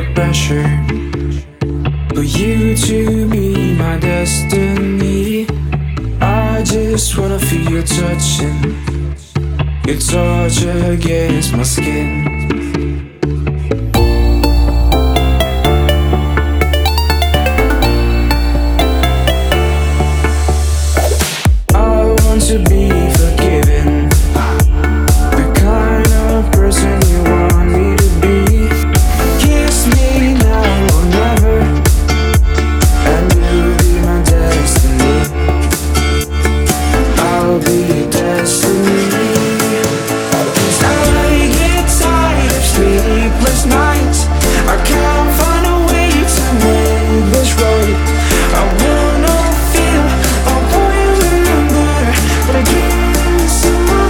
pressure for you to be my destiny. I just wanna feel your touching, your touch against my skin. To be forgiven, the kind of person you want me to be. Kiss me now or never, and you'll be my destiny. I'll be your destiny. 'Cause I get tired of sleepless nights. I can't find a way to make this right. I wanna feel, I wanna remember, but I can't see my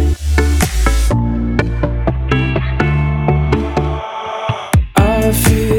I feel